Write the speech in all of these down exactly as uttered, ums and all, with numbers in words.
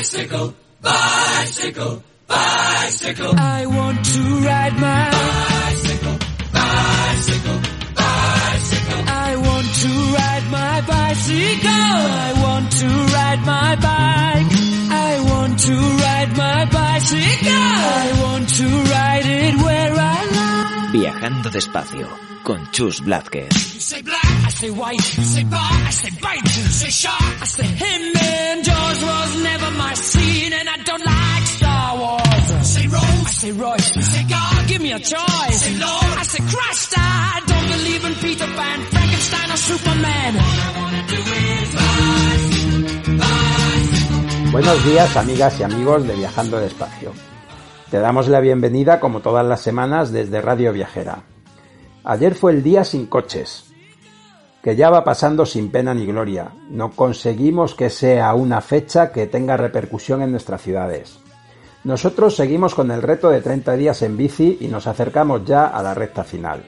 Bicycle, bicycle, bicycle. I want to ride my bicycle, bicycle, bicycle. I want to ride my bicycle. I want to ride my bike. I want to ride my bicycle. I want to ride it where I like. Viajando despacio con Chus Blázquez. You say black, I say white. You say bar, I say bite. You say shark, I say him. And Jaws was never my scene, and I don't like Star Wars. You say Rose, I say Royce. You say God, give me a choice. You say Lord, I say Christ. I don't believe in Peter Pan, Frankenstein or Superman. All I wanna do is bicycle, bicycle. Buenos días, amigas y amigos de Viajando Despacio. Te damos la bienvenida como todas las semanas desde Radio Viajera. Ayer fue el día sin coches, que ya va pasando sin pena ni gloria. No conseguimos que sea una fecha que tenga repercusión en nuestras ciudades. Nosotros seguimos con el reto de treinta días en bici y nos acercamos ya a la recta final.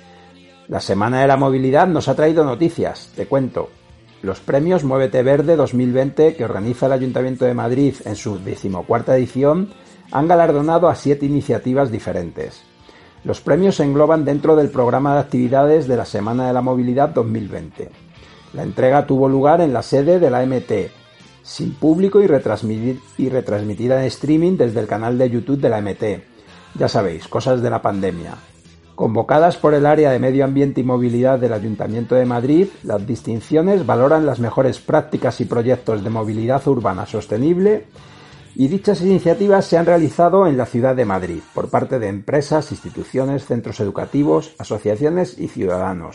La Semana de la Movilidad nos ha traído noticias, te cuento. Los premios Muévete Verde dos mil veinte que organiza el Ayuntamiento de Madrid en su decimocuarta edición han galardonado a siete iniciativas diferentes. Los premios se engloban dentro del programa de actividades de la Semana de la Movilidad dos mil veinte. La entrega tuvo lugar en la sede de la M T, sin público y, retransmitir, y retransmitida en streaming desde el canal de YouTube de la M T. Ya sabéis, cosas de la pandemia. Convocadas por el área de Medio Ambiente y Movilidad del Ayuntamiento de Madrid, las distinciones valoran las mejores prácticas y proyectos de movilidad urbana sostenible, y dichas iniciativas se han realizado en la ciudad de Madrid por parte de empresas, instituciones, centros educativos, asociaciones y ciudadanos.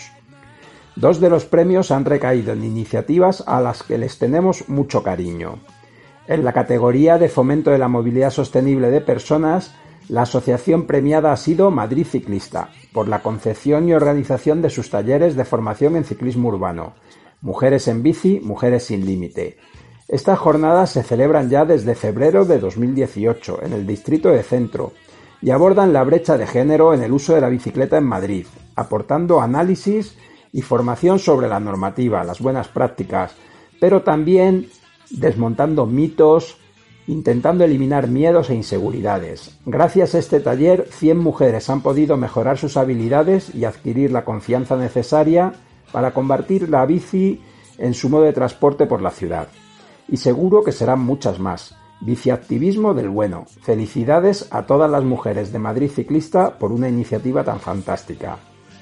Dos de los premios han recaído en iniciativas a las que les tenemos mucho cariño. En la categoría de fomento de la movilidad sostenible de personas, la asociación premiada ha sido Madrid Ciclista, por la concepción y organización de sus talleres de formación en ciclismo urbano, Mujeres en Bici, Mujeres sin Límite. Estas jornadas se celebran ya desde febrero de dos mil dieciocho en el distrito de Centro y abordan la brecha de género en el uso de la bicicleta en Madrid, aportando análisis y formación sobre la normativa, las buenas prácticas, pero también desmontando mitos, intentando eliminar miedos e inseguridades. Gracias a este taller, cien mujeres han podido mejorar sus habilidades y adquirir la confianza necesaria para convertir la bici en su modo de transporte por la ciudad. Y seguro que serán muchas más. Biciactivismo del bueno. Felicidades a todas las mujeres de Madrid Ciclista por una iniciativa tan fantástica.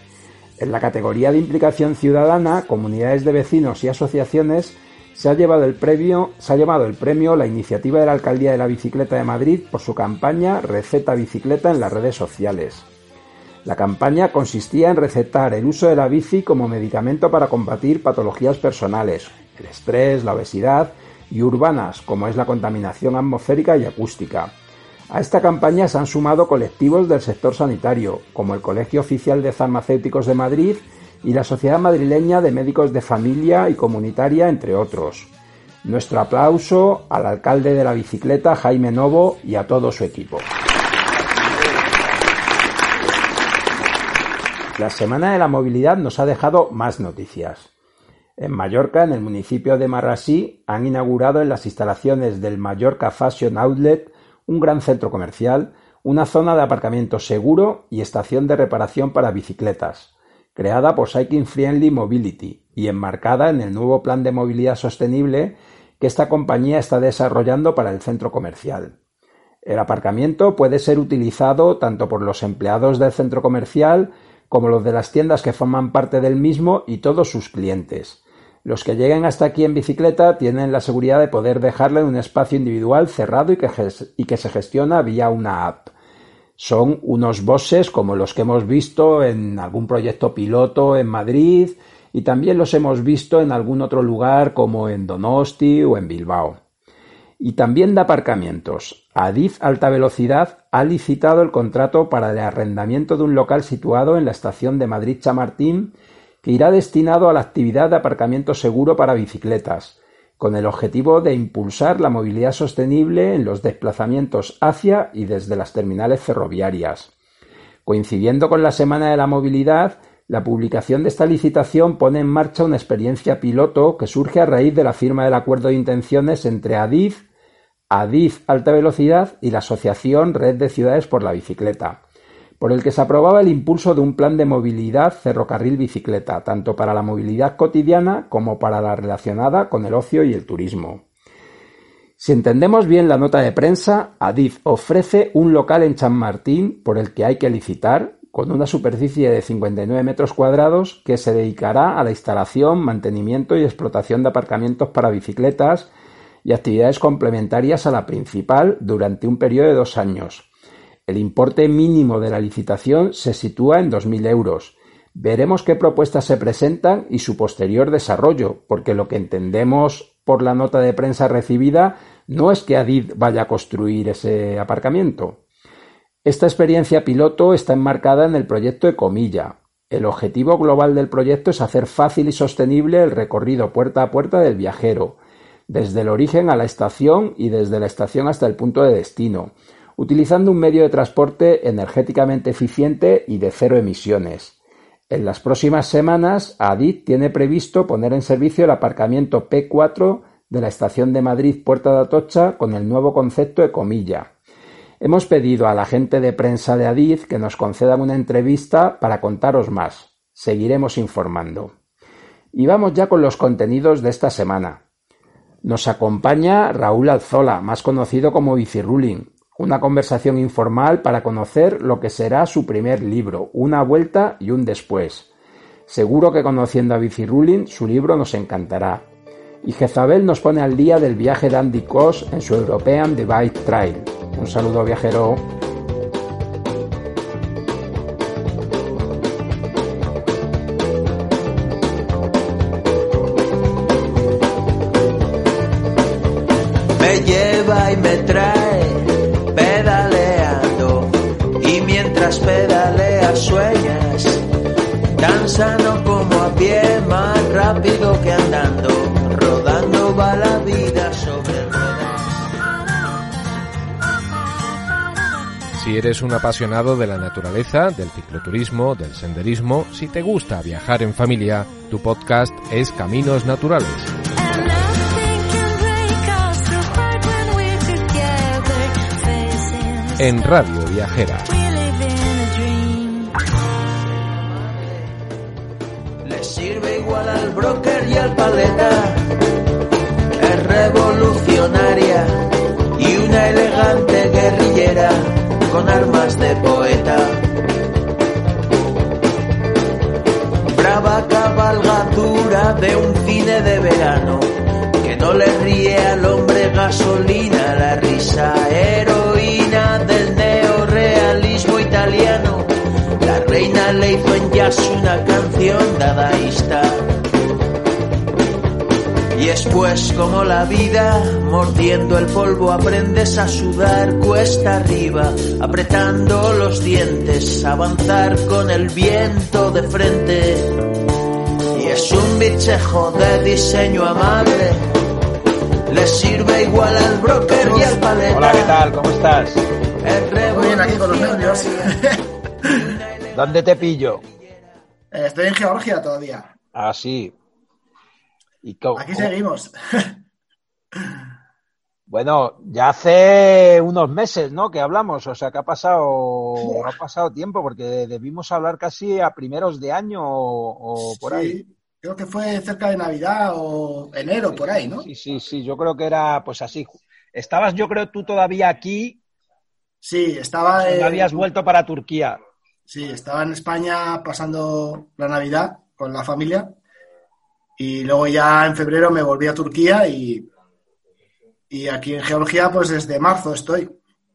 En la categoría de implicación ciudadana, comunidades de vecinos y asociaciones, se ha llevado el premio, se ha llevado el premio la iniciativa de la Alcaldía de la Bicicleta de Madrid por su campaña Receta Bicicleta en las redes sociales. La campaña consistía en recetar el uso de la bici como medicamento para combatir patologías personales, el estrés, la obesidad y urbanas, como es la contaminación atmosférica y acústica. A esta campaña se han sumado colectivos del sector sanitario, como el Colegio Oficial de Farmacéuticos de Madrid y la Sociedad Madrileña de Médicos de Familia y Comunitaria, entre otros. Nuestro aplauso al alcalde de la bicicleta, Jaime Novo, y a todo su equipo. La Semana de la Movilidad nos ha dejado más noticias. En Mallorca, en el municipio de Marrasí, han inaugurado en las instalaciones del Mallorca Fashion Outlet un gran centro comercial, una zona de aparcamiento seguro y estación de reparación para bicicletas, creada por Cycling Friendly Mobility y enmarcada en el nuevo plan de movilidad sostenible que esta compañía está desarrollando para el centro comercial. El aparcamiento puede ser utilizado tanto por los empleados del centro comercial como los de las tiendas que forman parte del mismo y todos sus clientes. Los que lleguen hasta aquí en bicicleta tienen la seguridad de poder dejarla en un espacio individual cerrado y que, y que se gestiona vía una app. Son unos buses como los que hemos visto en algún proyecto piloto en Madrid y también los hemos visto en algún otro lugar como en Donosti o en Bilbao. Y también de aparcamientos. Adif Alta Velocidad ha licitado el contrato para el arrendamiento de un local situado en la estación de Madrid-Chamartín que irá destinado a la actividad de aparcamiento seguro para bicicletas, con el objetivo de impulsar la movilidad sostenible en los desplazamientos hacia y desde las terminales ferroviarias. Coincidiendo con la Semana de la Movilidad, la publicación de esta licitación pone en marcha una experiencia piloto que surge a raíz de la firma del acuerdo de intenciones entre Adif, Adif Alta Velocidad y la Asociación Red de Ciudades por la Bicicleta, por el que se aprobaba el impulso de un plan de movilidad ferrocarril-bicicleta, tanto para la movilidad cotidiana como para la relacionada con el ocio y el turismo. Si entendemos bien la nota de prensa, Adif ofrece un local en Chamartín por el que hay que licitar, con una superficie de cincuenta y nueve metros cuadrados que se dedicará a la instalación, mantenimiento y explotación de aparcamientos para bicicletas y actividades complementarias a la principal durante un periodo de dos años. El importe mínimo de la licitación se sitúa en dos mil euros. Veremos qué propuestas se presentan y su posterior desarrollo, porque lo que entendemos por la nota de prensa recibida no es que Adif vaya a construir ese aparcamiento. Esta experiencia piloto está enmarcada en el proyecto Ecomilla. El objetivo global del proyecto es hacer fácil y sostenible el recorrido puerta a puerta del viajero, desde el origen a la estación y desde la estación hasta el punto de destino, utilizando un medio de transporte energéticamente eficiente y de cero emisiones. En las próximas semanas, Adif tiene previsto poner en servicio el aparcamiento P cuatro de la estación de Madrid Puerta de Atocha con el nuevo concepto Ecomilla. Hemos pedido a la gente de prensa de Adif que nos concedan una entrevista para contaros más. Seguiremos informando. Y vamos ya con los contenidos de esta semana. Nos acompaña Raúl Alzola, más conocido como Bicirruling, una conversación informal para conocer lo que será su primer libro, Una vuelta y un después. Seguro que conociendo a Bicirruling, su libro nos encantará. Y Jezabel nos pone al día del viaje de Andy Koch en su European Divide Trail. Un saludo, viajero. Me lleva y me trae pedaleando, y mientras pedaleas sueñas, tan sano como a pie, más rápido que andando, rodando va la vida sobre ruedas. Si eres un apasionado de la naturaleza, del cicloturismo, del senderismo, si te gusta viajar en familia, tu podcast es Caminos Naturales. En Radio Viajera. Le sirve igual al broker y al paleta. Es revolucionaria y una elegante guerrillera con armas de poeta. Brava cabalgadura de un cine de verano que no le ríe al hombre gasolina, la risa heroína del neorrealismo italiano. La reina le hizo en jazz una canción dadaísta. Y después, como la vida, mordiendo el polvo aprendes a sudar cuesta arriba, apretando los dientes, avanzar con el viento de frente. Y es un bichejo de diseño amable, le sirve igual al broker y al paleta. Hola, ¿qué tal? ¿Cómo estás? Muy bien, aquí con los nervios. ¿Dónde te pillo? Eh, Estoy en Georgia todavía. Ah, sí. ¿Y cómo? Aquí seguimos. Bueno, ya hace unos meses, ¿no?, que hablamos, o sea, que ha pasado, ha pasado tiempo, porque debimos hablar casi a primeros de año o, o por Sí, ahí. creo que fue cerca de Navidad o enero, por ahí, ¿no? Sí, sí, sí, yo creo que era pues así. Estabas, yo creo, tú todavía aquí, Sí, estaba, no eh, habías vuelto para Turquía. sí, estaba en España pasando la Navidad con la familia y luego ya en febrero me volví a Turquía y, y aquí en Georgia pues desde marzo estoy.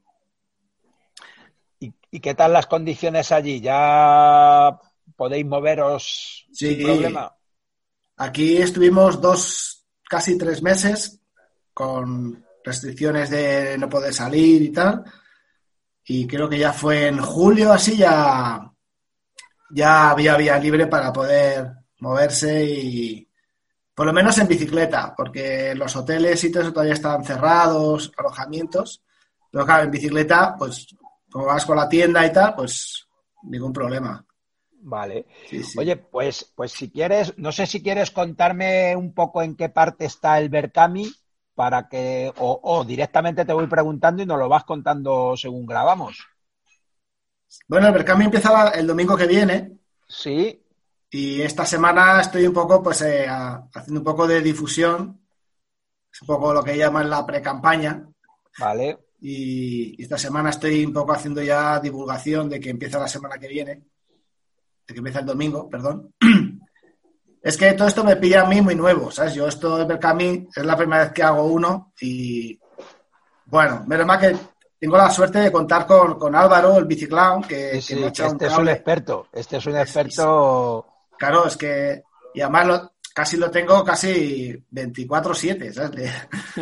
¿Y, y qué tal las condiciones allí? ¿Ya podéis moveros Sí. sin problema? Aquí estuvimos dos, casi tres meses con restricciones de no poder salir y tal. Y creo que ya fue en julio, así ya, ya había vía libre para poder moverse y por lo menos en bicicleta, porque los hoteles y todo eso todavía estaban cerrados, alojamientos. Pero claro, en bicicleta, pues como vas con la tienda y tal, pues ningún problema. Vale. Sí, sí. Oye, pues, pues si quieres, no sé si quieres contarme un poco en qué parte está el Berkami, para que, o, o directamente te voy preguntando y nos lo vas contando según grabamos. Bueno, el Berkami empieza el domingo que viene. Sí. Y esta semana estoy un poco, pues, eh, haciendo un poco de difusión. Es un poco lo que llaman la pre-campaña. Vale. Y esta semana estoy un poco haciendo ya divulgación de que empieza la semana que viene. De que empieza el domingo, perdón. Es que todo esto me pilla a mí muy nuevo, ¿sabes? Yo esto del Berkami es la primera vez que hago uno y, bueno, menos mal que tengo la suerte de contar con, con Álvaro, el biciclown, que, sí, sí, que me ha echado este un es un experto, este es un experto... Claro, es que, y además lo, casi lo tengo casi veinticuatro siete, ¿sabes? Le,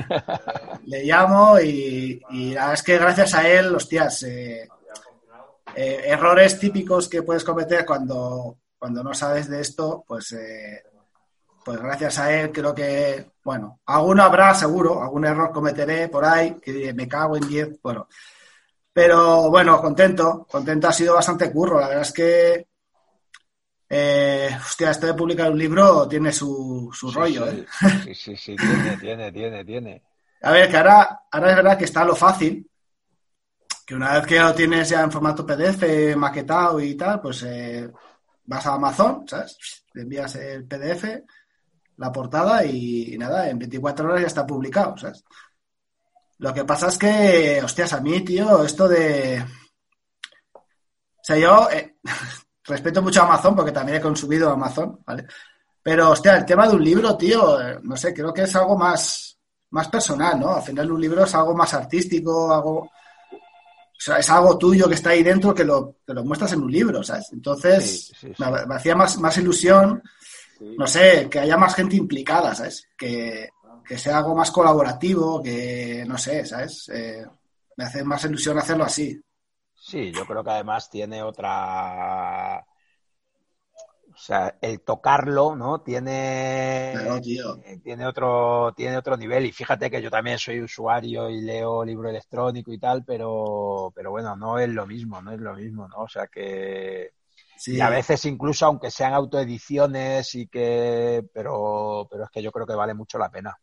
le llamo y, y la verdad es que gracias a él, hostias, eh, eh, errores típicos que puedes cometer cuando, cuando no sabes de esto, pues... Eh, pues gracias a él creo que, bueno, alguno habrá seguro, algún error cometeré por ahí, que me cago en diez, bueno. Pero bueno, contento, contento, ha sido bastante curro, la verdad es que, eh, hostia, esto de publicar un libro tiene su, su sí, rollo, sí, ¿eh? Sí, sí, sí, tiene, tiene, tiene, tiene. A ver, que ahora, ahora es verdad que está lo fácil, que una vez que lo tienes ya en formato P D F, maquetado y tal, pues eh, vas a Amazon, ¿sabes? Le envías el P D F, la portada y, y nada, en veinticuatro horas ya está publicado, ¿sabes? Lo que pasa es que, hostias, a mí, tío, esto de... O sea, yo eh, respeto mucho a Amazon porque también he consumido Amazon, ¿vale? Pero, hostia, el tema de un libro, tío, eh, no sé, creo que es algo más, más personal, ¿no? Al final un libro es algo más artístico, algo... O sea, es algo tuyo que está ahí dentro que lo, que lo muestras en un libro, ¿sabes? Entonces, sí, sí, sí. Me, me hacía más, más ilusión... No sé, que haya más gente implicada, ¿sabes? Que, que sea algo más colaborativo, que no sé, ¿sabes? Eh, me hace más ilusión hacerlo así. Sí, yo creo que además tiene otra... O sea, el tocarlo, ¿no? Tiene... Pero, tío. Tiene otro, tiene otro nivel. Y fíjate que yo también soy usuario y leo libro electrónico y tal, pero, pero bueno, no es lo mismo, no es lo mismo, ¿no? O sea que... Sí. Y a veces incluso aunque sean autoediciones y que pero pero es que yo creo que vale mucho la pena.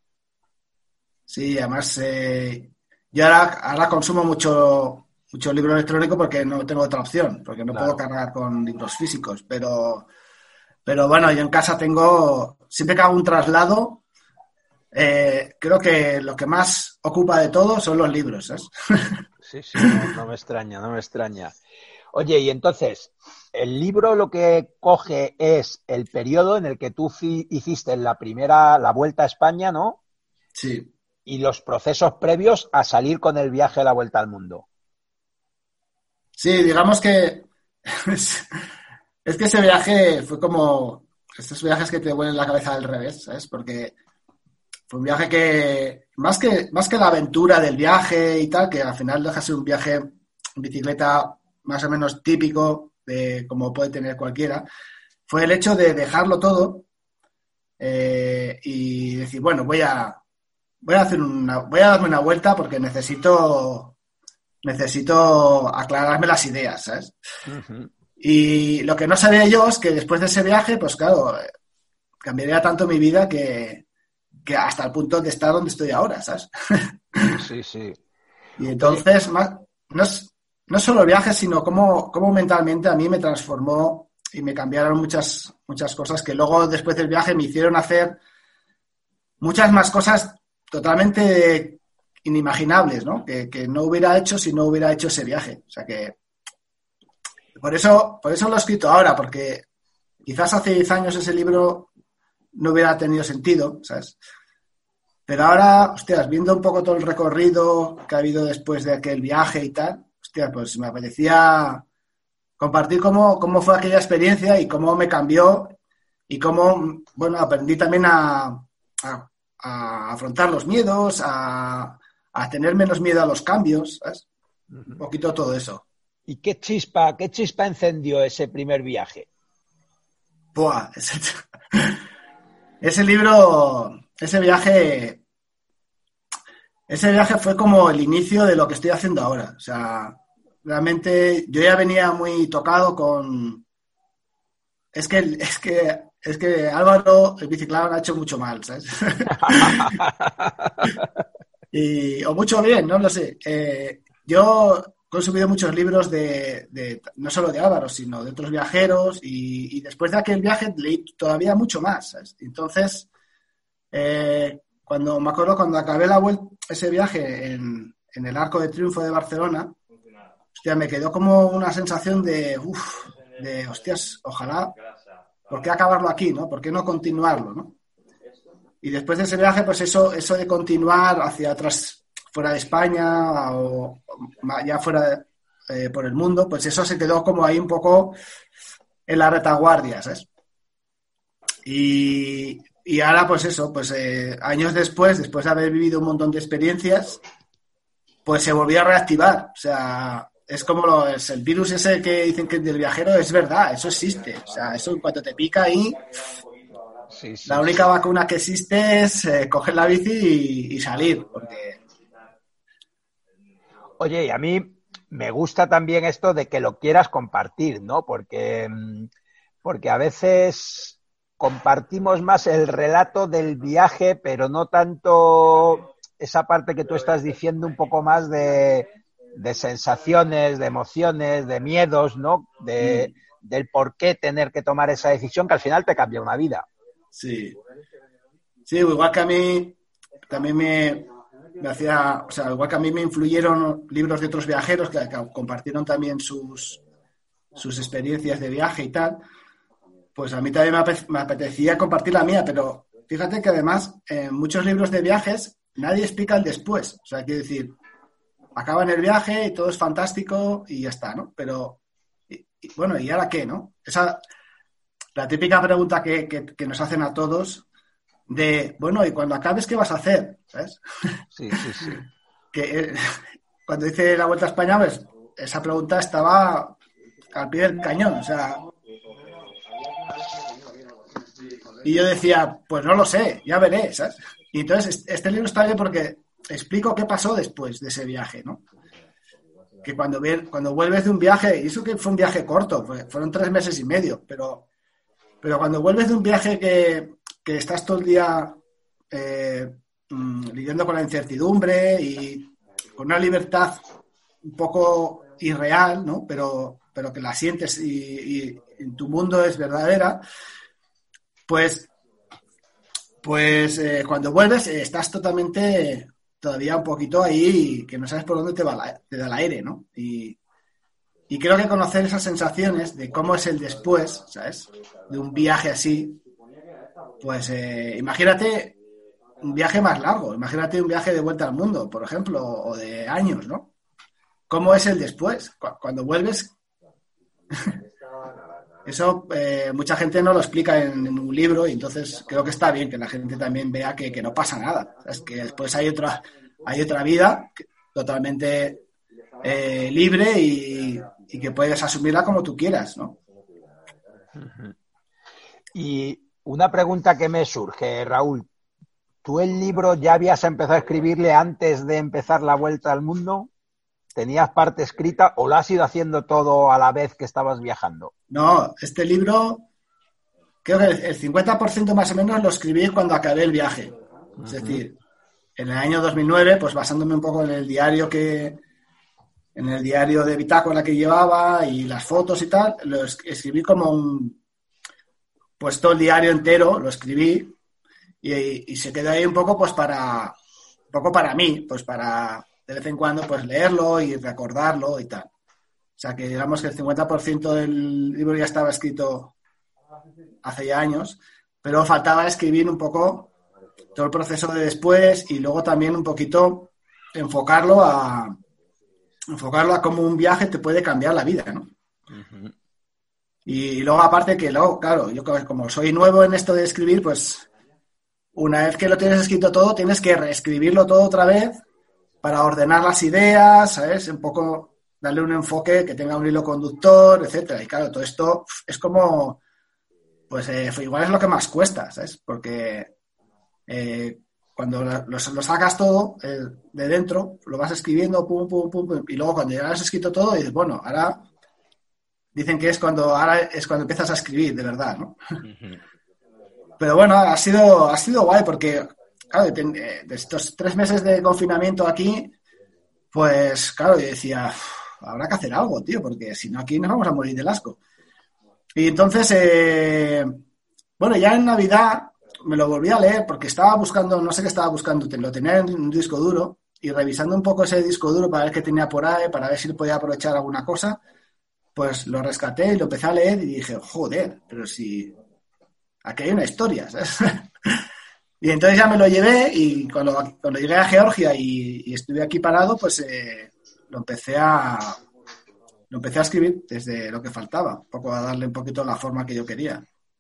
Sí, además eh, yo ahora, ahora consumo mucho mucho libro electrónico porque no tengo otra opción, porque no claro. puedo cargar con libros físicos, pero pero bueno, yo en casa tengo, siempre que hago un traslado, eh, creo que lo que más ocupa de todo son los libros, ¿sabes? Sí, sí, no, no me extraña, no me extraña. Oye, y entonces, el libro lo que coge es el periodo en el que tú fi- hiciste la primera, la vuelta a España, ¿no? Sí. Y los procesos previos a salir con el viaje a la vuelta al mundo. Sí, digamos que es, es que ese viaje fue como estos viajes que te vuelven la cabeza al revés, ¿sabes? Porque fue un viaje que más que más que la aventura del viaje y tal, que al final deja ser un viaje en bicicleta más o menos típico de como puede tener cualquiera, fue el hecho de dejarlo todo eh, y decir, bueno, voy a voy a hacer una voy a darme una vuelta porque necesito necesito aclararme las ideas, ¿sabes? Uh-huh. Y lo que no sabía yo es que después de ese viaje, pues claro, cambiaría tanto mi vida que, que hasta el punto de estar donde estoy ahora, ¿sabes? Sí, sí. Y entonces, más, no es No solo el viaje, sino cómo, cómo mentalmente a mí me transformó y me cambiaron muchas, muchas cosas que luego, después del viaje, me hicieron hacer muchas más cosas totalmente inimaginables, ¿no? Que, que no hubiera hecho si no hubiera hecho ese viaje. O sea que por eso, por eso lo he escrito ahora, porque quizás hace diez años ese libro no hubiera tenido sentido, ¿sabes? Pero ahora, hostias, viendo un poco todo el recorrido que ha habido después de aquel viaje y tal, hostia, pues me apetecía compartir cómo, cómo fue aquella experiencia y cómo me cambió y cómo, bueno, aprendí también a, a, a afrontar los miedos, a, a tener menos miedo a los cambios, ¿sabes? Un poquito todo eso. ¿Y qué chispa, qué chispa encendió ese primer viaje? Buah, ese, ese libro, ese viaje... Ese viaje fue como el inicio de lo que estoy haciendo ahora. O sea, realmente yo ya venía muy tocado con, es que, es que, es que Álvaro, el biciclado, ha hecho mucho mal, ¿sabes? y, o mucho bien, no lo sé. Eh, yo he consumido muchos libros de, de, no solo de Álvaro, sino de otros viajeros, y, y después de aquel viaje leí todavía mucho más, ¿sabes? Entonces, eh, cuando me acuerdo cuando acabé la vuelta, ese viaje en, en el Arco de Triunfo de Barcelona, hostia, me quedó como una sensación de, uff, de, hostias, ojalá, ¿por qué acabarlo aquí, no? ¿Por qué no continuarlo, no? Y después de ese viaje, pues eso, eso de continuar hacia atrás, fuera de España o ya fuera eh, por el mundo, pues eso se quedó como ahí un poco en la retaguardia, ¿sabes? Y, y ahora, pues eso, pues eh, años después, después de haber vivido un montón de experiencias, pues se volvió a reactivar, o sea... Es como lo, es el virus ese que dicen que es del viajero, es verdad, eso existe. O sea, eso en cuanto te pica ahí, sí, sí, la única sí. vacuna que existe es eh, coger la bici y, y salir. Porque... Oye, y a mí me gusta también esto de que lo quieras compartir, ¿no? Porque, porque a veces compartimos más el relato del viaje, pero no tanto esa parte que tú estás diciendo, un poco más de... de sensaciones, de emociones, de miedos, ¿no? De, mm. del por qué tener que tomar esa decisión que al final te cambia una vida. Sí. Sí, igual que a mí también me, me hacía, o sea, igual que a mí me influyeron libros de otros viajeros que, que compartieron también sus, sus experiencias de viaje y tal, pues a mí también me, apetecía, me apetecía compartir la mía, pero fíjate que además en muchos libros de viajes nadie explica el después, o sea, quiero decir, acaba en el viaje y todo es fantástico y ya está, ¿no? Pero, y, y, bueno, ¿y ahora qué, no? Esa, la típica pregunta que, que, que nos hacen a todos de, bueno, ¿y cuando acabes qué vas a hacer? ¿Sabes? Sí, sí, sí. que eh, cuando hice la Vuelta a España, pues, esa pregunta estaba al pie del cañón, o sea... Y yo decía, pues no lo sé, ya veré, ¿sabes? Y entonces este libro está bien porque... explico qué pasó después de ese viaje, ¿no? Que cuando, cuando vuelves de un viaje, y eso que fue un viaje corto, fue, fueron tres meses y medio, pero, pero cuando vuelves de un viaje que, que estás todo el día eh, mmm, lidiando con la incertidumbre y con una libertad un poco irreal, ¿no? Pero, pero que la sientes y, y en tu mundo es verdadera, pues, pues eh, cuando vuelves eh, estás totalmente... todavía un poquito ahí que no sabes por dónde te va la, te da el aire, ¿no? Y, y creo que conocer esas sensaciones de cómo es el después, ¿sabes? De un viaje así, pues eh, imagínate un viaje más largo, imagínate un viaje de vuelta al mundo, por ejemplo, o de años, ¿no? ¿Cómo es el después? Cuando vuelves... Eso eh, mucha gente no lo explica en, en un libro y entonces creo que está bien que la gente también vea que, que no pasa nada. Es que después hay otra, hay otra vida totalmente eh, libre y, y que puedes asumirla como tú quieras, ¿no? Y una pregunta que me surge, Raúl. ¿Tú el libro ya habías empezado a escribirle antes de empezar la Vuelta al Mundo? ¿Tenías parte escrita o lo has ido haciendo todo a la vez que estabas viajando? No, este libro, creo que el cincuenta por ciento más o menos lo escribí cuando acabé el viaje. Uh-huh. Es decir, en el año dos mil nueve, pues basándome un poco en el diario que, en el diario de bitácora que llevaba y las fotos y tal, lo escribí como un, pues todo el diario entero lo escribí y, y se quedó ahí un poco, pues para, un poco para mí, pues para de vez en cuando pues leerlo y recordarlo y tal. O sea que digamos que el cincuenta por ciento del libro ya estaba escrito hace ya años, pero faltaba escribir un poco todo el proceso de después y luego también un poquito enfocarlo a enfocarlo a cómo un viaje te puede cambiar la vida, ¿no? Uh-huh. Y luego aparte que luego, claro, yo como soy nuevo en esto de escribir, pues una vez que lo tienes escrito todo, tienes que reescribirlo todo otra vez para ordenar las ideas, ¿sabes? Un poco darle un enfoque que tenga un hilo conductor, etcétera. Y claro, todo esto es como, pues eh, igual es lo que más cuesta, ¿sabes? Porque eh, cuando lo, lo sacas todo eh, de dentro, lo vas escribiendo, pum, pum, pum, pum, y luego cuando ya lo has escrito todo, dices, bueno, ahora dicen que es cuando ahora es cuando empiezas a escribir, de verdad, ¿no? Uh-huh. Pero bueno, ha sido, ha sido guay porque, claro, de, de estos tres meses de confinamiento aquí, pues, claro, yo decía, habrá que hacer algo, tío, porque si no aquí nos vamos a morir del asco. Y entonces, eh, bueno, ya en Navidad me lo volví a leer porque estaba buscando, no sé qué estaba buscando, lo tenía en un disco duro y revisando un poco ese disco duro para ver qué tenía por ahí, para ver si podía aprovechar alguna cosa, pues lo rescaté y lo empecé a leer y dije, joder, pero si aquí hay una historia, ¿sabes? Y entonces ya me lo llevé y cuando, cuando llegué a Georgia y, y estuve aquí parado, pues eh, lo empecé a lo empecé a escribir desde lo que faltaba, un poco a darle un poquito la forma que yo quería.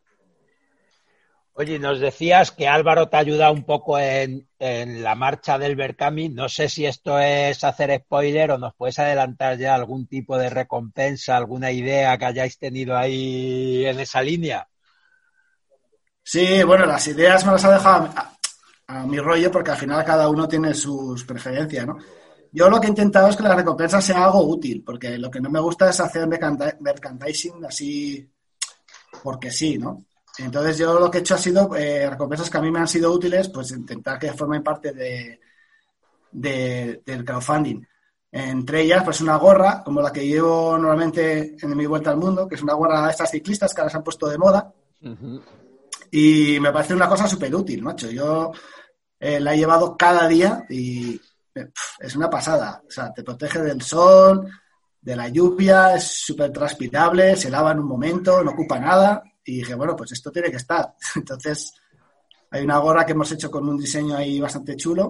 Oye, nos decías que Álvaro te ha ayudado un poco en, en la marcha del Berkami. No sé si esto es hacer spoiler o nos puedes adelantar ya algún tipo de recompensa, alguna idea que hayáis tenido ahí en esa línea. Sí, bueno, las ideas me las ha dejado a, a mi rollo porque al final cada uno tiene sus preferencias, ¿no? Yo lo que he intentado es que la recompensa sea algo útil, porque lo que no me gusta es hacer merchandising así porque sí, ¿no? Entonces yo lo que he hecho ha sido eh, recompensas que a mí me han sido útiles, pues intentar que formen parte de, de, del crowdfunding. Entre ellas, pues una gorra, como la que llevo normalmente en mi vuelta al mundo, que es una gorra de estas ciclistas que ahora se han puesto de moda. Uh-huh. Y me parece una cosa súper útil, macho. Yo eh, la he llevado cada día y pff, es una pasada. O sea, te protege del sol, de la lluvia, es súper transpirable, se lava en un momento, no ocupa nada. Y dije, bueno, pues esto tiene que estar. Entonces, hay una gorra que hemos hecho con un diseño ahí bastante chulo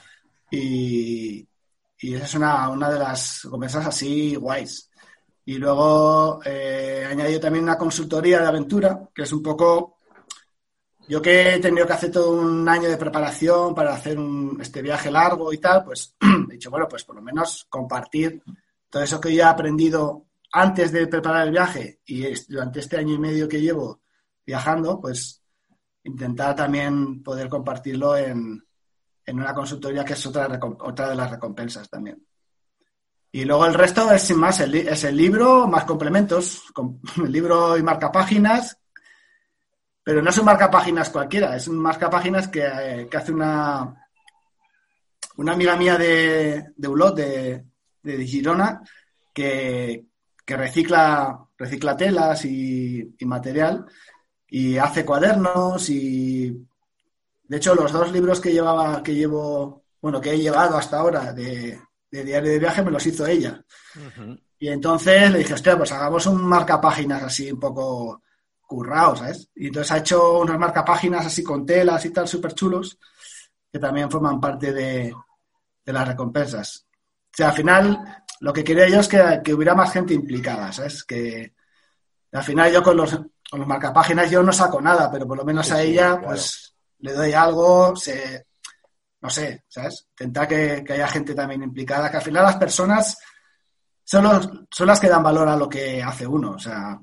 y, y esa es una, una de las recompensas así guays. Y luego eh, he añadido también una consultoría de aventura, que es un poco... Yo que he tenido que hacer todo un año de preparación para hacer un, este viaje largo y tal, pues he dicho, bueno, pues por lo menos compartir todo eso que yo he aprendido antes de preparar el viaje y durante este año y medio que llevo viajando, pues intentar también poder compartirlo en, en una consultoría que es otra, otra de las recompensas también. Y luego el resto es sin más, el, es el libro más complementos, el libro y marcapáginas, pero no es un marcapáginas cualquiera, es un marcapáginas que, eh, que hace una, una amiga mía de, de Olot, de, de Girona, que, que recicla, recicla telas y, y material y hace cuadernos y de hecho los dos libros que llevaba, que llevo, bueno, que he llevado hasta ahora de, de diario de viaje me los hizo ella. Uh-huh. Y entonces le dije, hostia, pues hagamos un marcapáginas así un poco currado, ¿sabes? Y entonces ha hecho unos marcapáginas así con telas y tal, súper chulos, que también forman parte de, de las recompensas. O sea, al final, lo que quería yo es que, que hubiera más gente implicada, ¿sabes? Que al final yo con los, con los marcapáginas yo no saco nada, pero por lo menos sí, a ella, sí, claro, pues le doy algo, se, no sé, ¿sabes? Intentar que, que haya gente también implicada, que al final las personas son, los, son las que dan valor a lo que hace uno, o sea...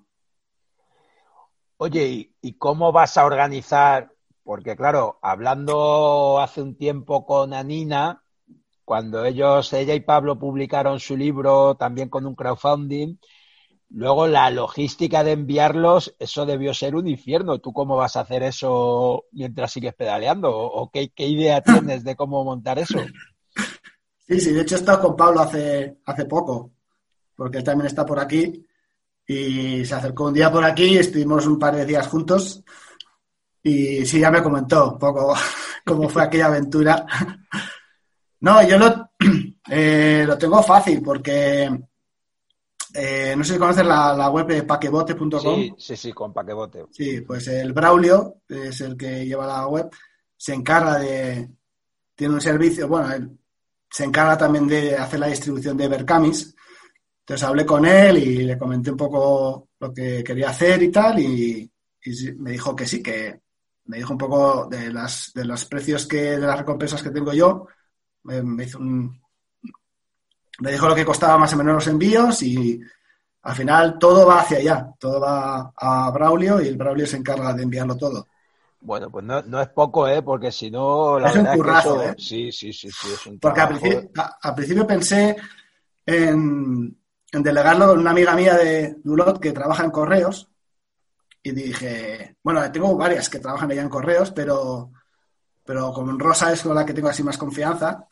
Oye, ¿y, ¿y cómo vas a organizar? Porque, claro, hablando hace un tiempo con Anina, cuando ellos, ella y Pablo publicaron su libro también con un crowdfunding, luego la logística de enviarlos, eso debió ser un infierno. ¿Tú cómo vas a hacer eso mientras sigues pedaleando? ¿O qué, qué idea tienes de cómo montar eso? Sí, sí, de hecho he estado con Pablo hace, hace poco, porque él también está por aquí. Y se acercó un día por aquí y estuvimos un par de días juntos y sí, ya me comentó un poco cómo fue aquella aventura. No, yo lo, eh, lo tengo fácil porque eh, no sé si conoces la, la web de paquebote punto com. Sí, sí, sí, con Paquebote. Sí, pues el Braulio, es el que lleva la web, se encarga de, tiene un servicio, bueno, él se encarga también de hacer la distribución de Berkamis. Entonces hablé con él y le comenté un poco lo que quería hacer y tal y, y me dijo que sí, que me dijo un poco de las de los precios que de las recompensas que tengo yo, me, me hizo un me dijo lo que costaba más o menos los envíos y al final todo va hacia allá, todo va a Braulio y el Braulio se encarga de enviarlo todo. Bueno, pues no, no es poco, ¿eh? Porque si no... La es un currazo, ¿eh? Sí, sí, sí, sí, es un Porque trabajo. al principio, a, al principio pensé en... en delegarlo con una amiga mía de Dulot que trabaja en correos. Y dije, bueno, tengo varias que trabajan allá en correos, pero, pero con Rosa es con la que tengo así más confianza.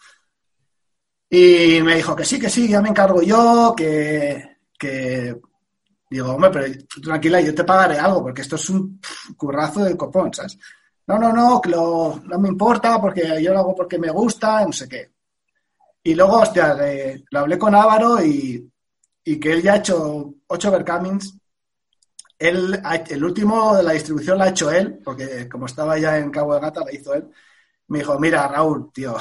Y me dijo que sí, que sí, ya me encargo yo, que, que... Digo, hombre, pero tranquila, yo te pagaré algo, porque esto es un pff, currazo del copón, ¿sabes? No, no, no, que lo, no me importa, porque yo lo hago porque me gusta, no sé qué. Y luego, hostia, le, le hablé con Álvaro y, y que él ya ha hecho ocho Verkamins. Él, el último de la distribución lo ha hecho él, porque como estaba ya en Cabo de Gata, la hizo él. Me dijo, mira, Raúl, tío,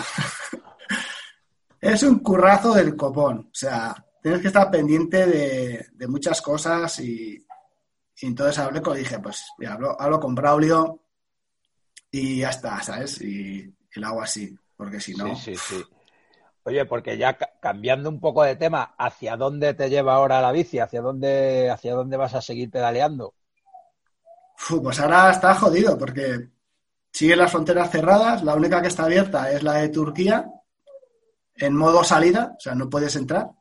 es un currazo del copón. O sea, tienes que estar pendiente de, de muchas cosas y, y entonces hablé con, dije, pues, mira, hablo, hablo con Braulio y ya está, ¿sabes? Y, y lo hago así, porque si no... Sí, sí, sí. Oye, porque ya ca- cambiando un poco de tema, ¿hacia dónde te lleva ahora la bici? ¿Hacia dónde, hacia dónde vas a seguir pedaleando? Uf, pues ahora está jodido porque siguen las fronteras cerradas, la única que está abierta es la de Turquía, en modo salida, o sea, no puedes entrar.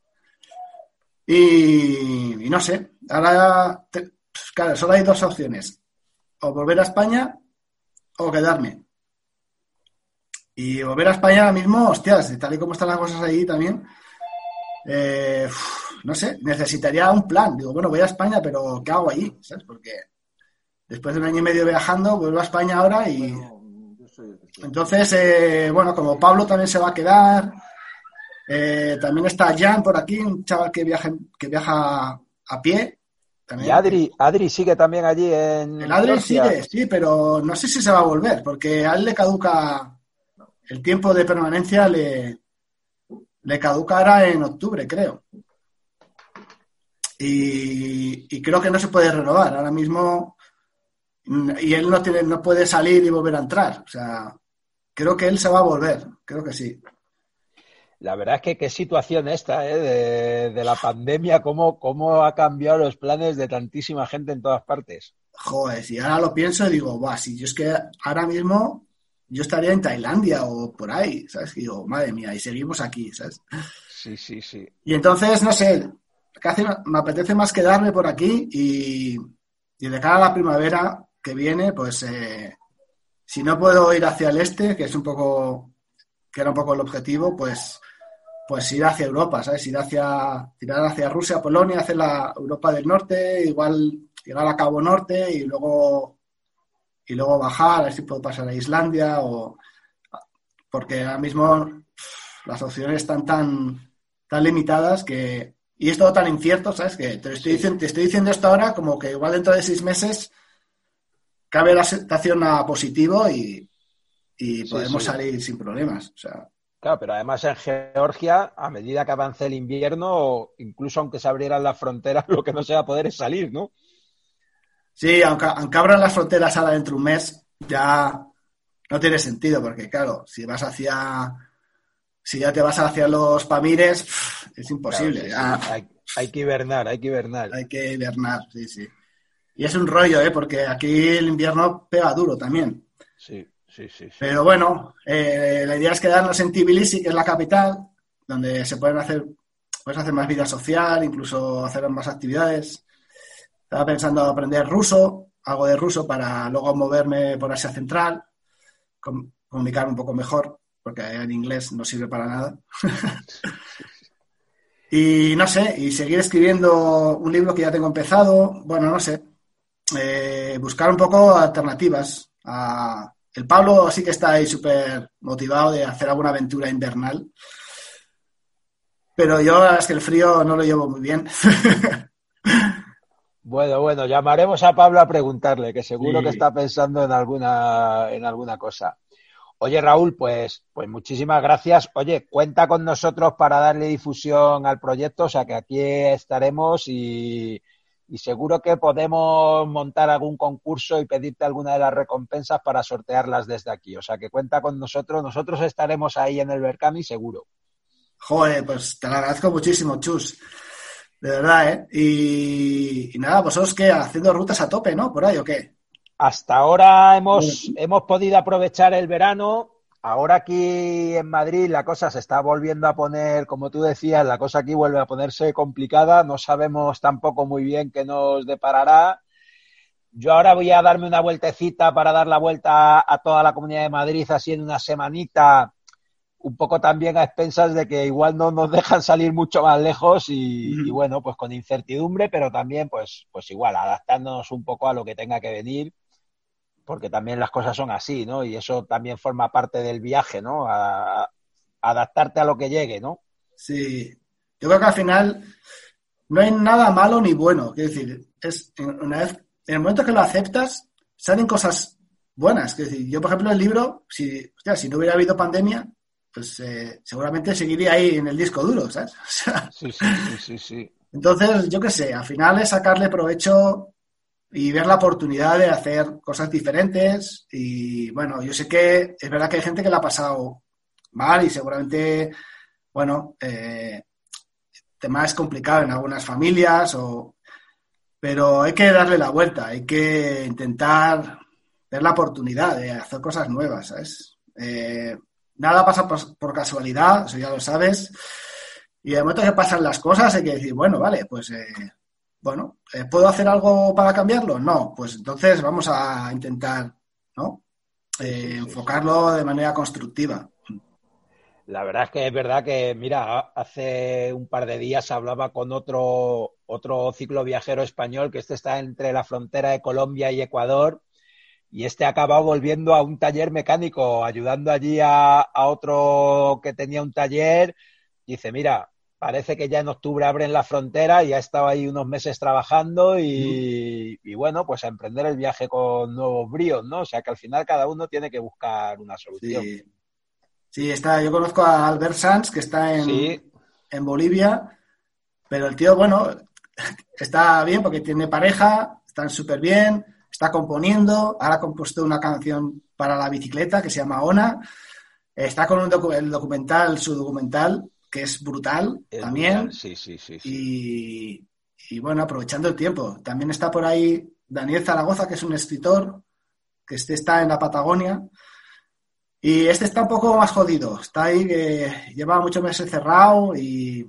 Y, y no sé, ahora, te, pues, claro, solo hay dos opciones, o volver a España o quedarme. Y volver a España ahora mismo, hostias, tal y como están las cosas ahí también, eh, uf, no sé, necesitaría un plan. Digo, bueno, voy a España, pero ¿qué hago allí? ¿Sabes? Porque después de un año y medio viajando, vuelvo a España ahora y... Entonces, eh, bueno, como Pablo también se va a quedar, eh, también está Jan por aquí, un chaval que viaja, que viaja a pie. También. Y Adri, Adri sigue también allí en... El Adri Georgia. sigue, sí, pero no sé si se va a volver, porque a él le caduca... El tiempo de permanencia le, le caducará en octubre, creo. Y, y creo que no se puede renovar. Ahora mismo... Y él no tiene, no puede salir y volver a entrar. O sea, creo que él se va a volver. Creo que sí. La verdad es que qué situación esta, ¿eh? de, de la pandemia, cómo, cómo ha cambiado los planes de tantísima gente en todas partes. Joder, si ahora lo pienso y digo, buah, si yo es que ahora mismo yo estaría en Tailandia o por ahí, ¿sabes? Y digo, madre mía, y seguimos aquí, ¿sabes? Sí, sí, sí. Y entonces, no sé, casi me apetece más quedarme por aquí y, y de cara a la primavera que viene, pues eh, si no puedo ir hacia el este, que es un poco, que era un poco el objetivo, pues, pues ir hacia Europa, ¿sabes? Ir hacia, tirar hacia Rusia, Polonia, hacer la Europa del Norte, igual llegar a Cabo Norte y luego y luego bajar, a ver si puedo pasar a Islandia o porque ahora mismo las opciones están tan, tan limitadas que y es todo tan incierto, ¿sabes? Que te estoy diciendo, te estoy diciendo esto ahora como que igual dentro de seis meses cabe la situación a positivo y, y Sí, podemos sí. salir sin problemas. O sea, Claro, pero además en Georgia, a medida que avance el invierno, incluso aunque se abrieran las fronteras, lo que no se va a poder es salir, ¿no? sí, aunque, aunque abran las fronteras ahora dentro de un mes, ya no tiene sentido, porque claro, si vas hacia, si ya te vas hacia los Pamires, pff, es imposible. Claro, sí, sí. Ya Hay, hay que hibernar, hay que hibernar. hay que hibernar, sí, sí. Y es un rollo, ¿eh? Porque aquí el invierno pega duro también. Sí, sí, sí. sí. Pero bueno, eh, la idea es quedarnos en Tbilisi, que es la capital, donde se pueden hacer, puedes hacer más vida social, incluso hacer más actividades. Estaba pensando aprender ruso, algo de ruso para luego moverme por Asia Central, com- comunicar un poco mejor, porque en inglés no sirve para nada. Y no sé, y seguir escribiendo un libro que ya tengo empezado, bueno, no sé, eh, buscar un poco alternativas. A... El Pablo sí que está ahí súper motivado de hacer alguna aventura invernal, pero yo la verdad es que el frío no lo llevo muy bien. Bueno, bueno, llamaremos a Pablo a preguntarle, que seguro Sí. que está pensando en alguna, en alguna cosa. Oye, Raúl, pues, pues muchísimas gracias. Oye, cuenta con nosotros para darle difusión al proyecto, o sea que aquí estaremos y, y seguro que podemos montar algún concurso y pedirte alguna de las recompensas para sortearlas desde aquí. O sea que cuenta con nosotros, nosotros estaremos ahí en el Verkami seguro. Joder, pues te lo agradezco muchísimo, Chus. De verdad, ¿eh? Y, y nada, vosotros qué, haciendo rutas a tope, ¿no? Por ahí, ¿o qué? Hasta ahora hemos, hemos podido aprovechar el verano ahora aquí en Madrid la cosa se está volviendo a poner, como tú decías, la cosa aquí vuelve a ponerse complicada, no sabemos tampoco muy bien qué nos deparará. Yo ahora voy a darme una vueltecita para dar la vuelta a toda la Comunidad de Madrid así en una semanita, un poco también a expensas de que igual no nos dejan salir mucho más lejos y, mm. y bueno, pues con incertidumbre, pero también pues, pues igual, adaptándonos un poco a lo que tenga que venir, porque también las cosas son así, ¿no? Y eso también forma parte del viaje, ¿no? A, a adaptarte a lo que llegue, ¿no? Sí, yo creo que al final no hay nada malo ni bueno, quiero decir, es una vez, en el momento que lo aceptas, salen cosas buenas, quiero decir, yo por ejemplo el libro, si, hostia, si no hubiera habido pandemia, pues eh, seguramente seguiría ahí en el disco duro, ¿sabes? O sea, sí, sí, sí, sí, sí. Entonces, yo qué sé, al final es sacarle provecho y ver la oportunidad de hacer cosas diferentes y, bueno, yo sé que es verdad que hay gente que la ha pasado mal y seguramente, bueno, eh, el tema es complicado en algunas familias, o, pero hay que darle la vuelta, hay que intentar ver la oportunidad de hacer cosas nuevas, ¿sabes? Eh, nada pasa por, por casualidad, eso ya lo sabes, y de momento que pasan las cosas hay que decir, bueno, vale, pues... Eh, Bueno, ¿puedo hacer algo para cambiarlo? No, pues entonces vamos a intentar, ¿no? Eh, sí, sí, sí, enfocarlo sí. de manera constructiva. La verdad es que es verdad que, mira, hace un par de días hablaba con otro, otro ciclo viajero español que este está entre la frontera de Colombia y Ecuador y este ha acabado volviendo a un taller mecánico, ayudando allí a, a otro que tenía un taller. Dice, mira, parece que ya en octubre abren la frontera y ha estado ahí unos meses trabajando y, y bueno, pues a emprender el viaje con nuevos bríos, ¿no? O sea que al final cada uno tiene que buscar una solución. Sí, sí está, yo conozco a Albert Sanz, que está en, sí. en Bolivia, pero el tío, bueno, está bien porque tiene pareja, están súper bien, está componiendo, ahora ha compuesto una canción para la bicicleta que se llama Ona, está con un docu- el documental, su documental, que es brutal es también. Brutal. Sí, sí, sí, sí. Y, y bueno, aprovechando el tiempo. También está por ahí Daniel Zaragoza, que es un escritor, que este está en la Patagonia. Y este está un poco más jodido. Está ahí que lleva muchos meses cerrado y,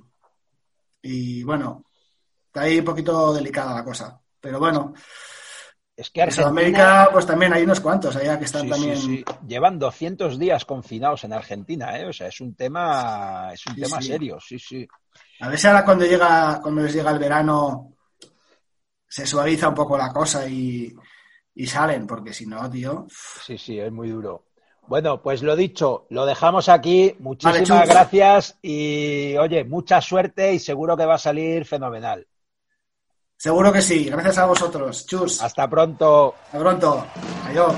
y bueno, está ahí un poquito delicada la cosa. Pero bueno. Es que Argentina... En Sudamérica, pues también hay unos cuantos allá que están sí, también... Sí, sí. Llevan doscientos días confinados en Argentina, ¿eh? O sea, es un tema, es un sí, tema sí. serio, sí, sí. A ver si ahora cuando llega, cuando les llega el verano se suaviza un poco la cosa y, y salen, porque si no, tío... Sí, sí, es muy duro. Bueno, pues lo dicho, lo dejamos aquí. Muchísimas vale, gracias y, oye, mucha suerte y seguro que va a salir fenomenal. Seguro que sí. Gracias a vosotros. Chus. Hasta pronto. Hasta pronto. Adiós.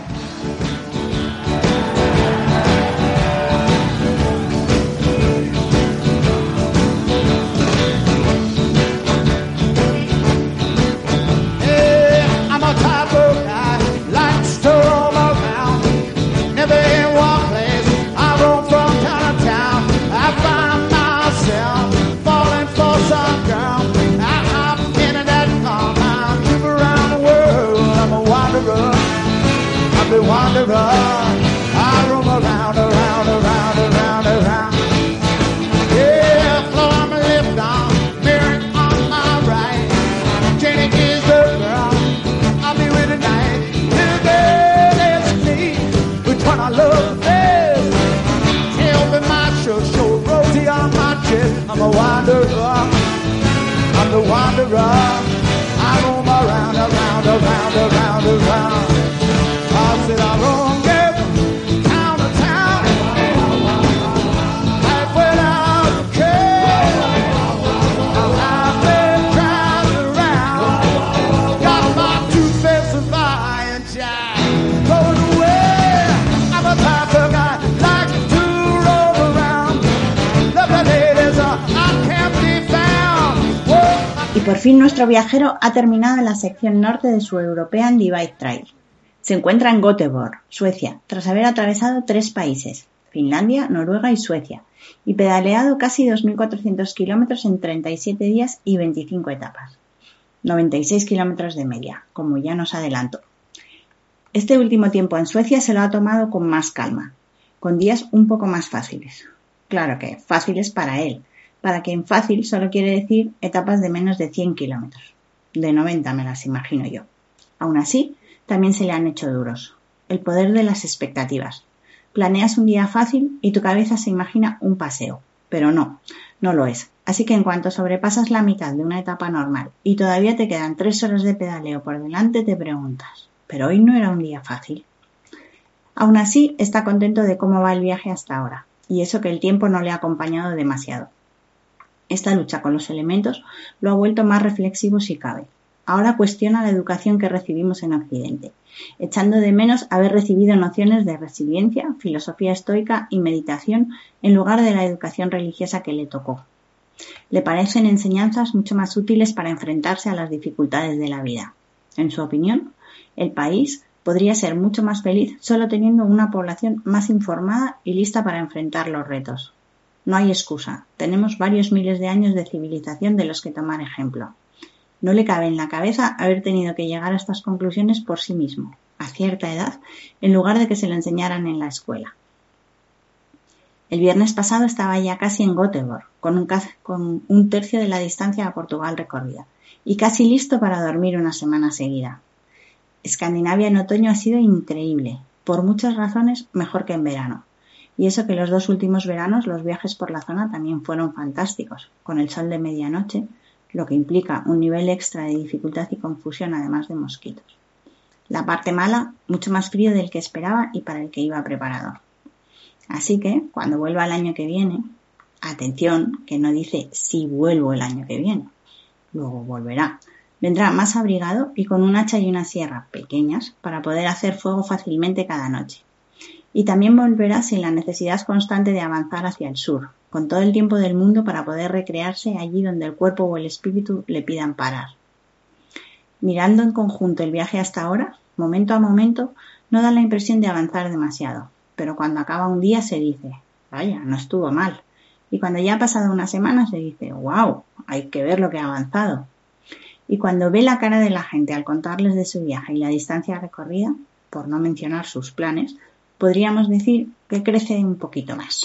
Wanderer, I roam around, around, around, around, around. Yeah, floor on my left, down, mirror on my right. Jenny is the girl, I'll be with tonight. Little girl, ask me which one I love best. Tell me my show, show Rosie on my chest. I'm a wanderer, I'm the wanderer. I roam around, around, around, around, around. I said I roam town to town, right without care. I've been driving around, got my two cents of buy and jive. Going away, I'm a type of guy, like to roam around. Lovely ladies, I can't be found. Whoa. Y por fin nuestro viajero ha terminado en la sección norte de su European Divide Trail. Se encuentra en Göteborg, Suecia, tras haber atravesado tres países, Finlandia, Noruega y Suecia, y pedaleado casi dos mil cuatrocientos kilómetros en treinta y siete días y veinticinco etapas. noventa y seis kilómetros de media, como ya nos adelantó. Este último tiempo en Suecia se lo ha tomado con más calma. con días un poco más fáciles. Claro que fáciles para él. Para quien fácil solo quiere decir etapas de menos de cien kilómetros. De noventa me las imagino yo. Aún así, también se le han hecho duros. El poder de las expectativas. Planeas un día fácil y tu cabeza se imagina un paseo. Pero no, no lo es. Así que en cuanto sobrepasas la mitad de una etapa normal y todavía te quedan tres horas de pedaleo por delante, te preguntas, ¿pero hoy no era un día fácil? Aún así, está contento de cómo va el viaje hasta ahora, y eso que el tiempo no le ha acompañado demasiado. Esta lucha con los elementos lo ha vuelto más reflexivo si cabe. Ahora cuestiona la educación que recibimos en Occidente, echando de menos haber recibido nociones de resiliencia, filosofía estoica y meditación en lugar de la educación religiosa que le tocó. Le parecen enseñanzas mucho más útiles para enfrentarse a las dificultades de la vida. En su opinión, el país podría ser mucho más feliz solo teniendo una población más informada y lista para enfrentar los retos. No hay excusa, tenemos varios miles de años de civilización de los que tomar ejemplo. No le cabe en la cabeza haber tenido que llegar a estas conclusiones por sí mismo, a cierta edad, en lugar de que se lo enseñaran en la escuela. El viernes pasado estaba ya casi en Göteborg, con un, con un tercio de la distancia a Portugal recorrida, y casi listo para dormir una semana seguida. Escandinavia en otoño ha sido increíble, por muchas razones mejor que en verano. Y eso que los dos últimos veranos los viajes por la zona también fueron fantásticos, con el sol de medianoche, lo que implica un nivel extra de dificultad y confusión además de mosquitos. La parte mala, mucho más frío del que esperaba y para el que iba preparado. Así que, cuando vuelva el año que viene, atención, que no dice si vuelvo el año que viene, luego volverá, vendrá más abrigado y con un hacha y una sierra pequeñas para poder hacer fuego fácilmente cada noche. Y también volverá sin la necesidad constante de avanzar hacia el sur, con todo el tiempo del mundo para poder recrearse allí donde el cuerpo o el espíritu le pidan parar. Mirando en conjunto el viaje hasta ahora, momento a momento, no da la impresión de avanzar demasiado, pero cuando acaba un día se dice, vaya, no estuvo mal. Y cuando ya ha pasado una semana se dice, wow, hay que ver lo que ha avanzado. Y cuando ve la cara de la gente al contarles de su viaje y la distancia recorrida, por no mencionar sus planes, podríamos decir que crece un poquito más.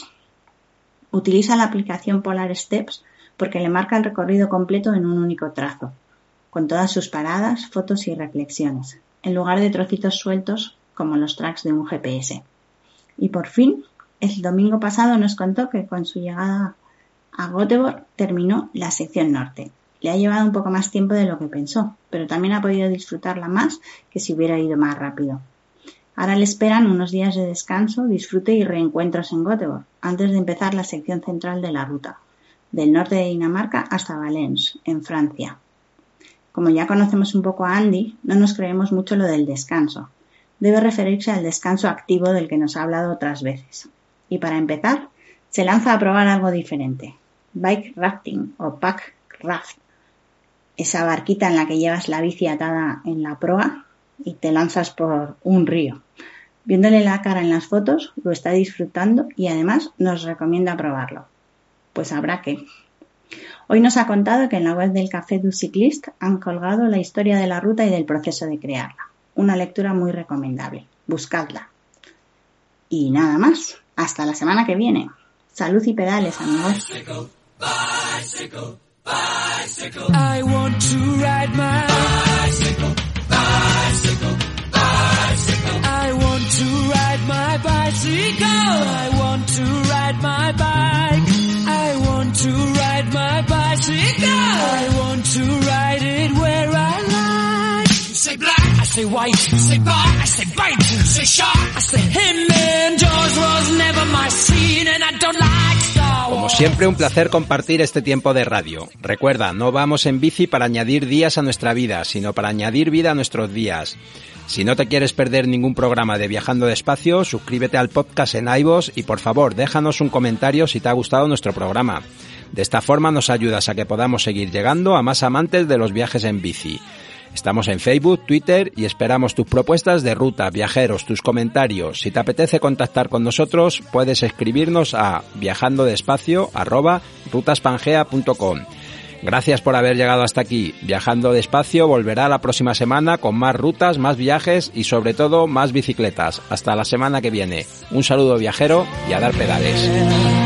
Utiliza la aplicación Polar Steps porque le marca el recorrido completo en un único trazo, con todas sus paradas, fotos y reflexiones, en lugar de trocitos sueltos como los tracks de un G P S. Y por fin, el domingo pasado nos contó que con su llegada a Göteborg terminó la sección norte. Le ha llevado un poco más tiempo de lo que pensó, pero también ha podido disfrutarla más que si hubiera ido más rápido. Ahora le esperan unos días de descanso, disfrute y reencuentros en Göteborg, antes de empezar la sección central de la ruta, del norte de Dinamarca hasta Valence, en Francia. Como ya conocemos un poco a Andy, no nos creemos mucho lo del descanso. Debe referirse al descanso activo del que nos ha hablado otras veces. Y para empezar, se lanza a probar algo diferente. Bike rafting o pack raft. Esa barquita en la que llevas la bici atada en la proa y te lanzas por un río. Viéndole la cara en las fotos, lo está disfrutando y además nos recomienda probarlo. Pues habrá que. Hoy nos ha contado que en la web del Café du Cycliste han colgado la historia de la ruta y del proceso de crearla. Una lectura muy recomendable. Buscadla. Y nada más. Hasta la semana que viene. Salud y pedales, amigos. Bicycle, bicycle, bicycle. I want to ride my bicycle, bicycle, bicycle. I want to ride my bicycle. I want to ride my bike. I want to ride my bicycle. I want to ride it where I like. You say black, I say white. You say bar, I say bite. You say shark, I say him. And Jaws was never my scene, and I don't like Star Wars. Como siempre, un placer compartir este tiempo de radio. Recuerda, no vamos en bici para añadir días a nuestra vida, sino para añadir vida a nuestros días. Si no te quieres perder ningún programa de Viajando Despacio, suscríbete al podcast en iVoox y por favor déjanos un comentario si te ha gustado nuestro programa. De esta forma nos ayudas a que podamos seguir llegando a más amantes de los viajes en bici. Estamos en Facebook, Twitter y esperamos tus propuestas de ruta, viajeros, tus comentarios. Si te apetece contactar con nosotros, puedes escribirnos a viajandodespacio arroba rutaspangea punto com. Gracias por haber llegado hasta aquí. Viajando Despacio volverá la próxima semana con más rutas, más viajes y sobre todo más bicicletas. Hasta la semana que viene. Un saludo viajero y a dar pedales.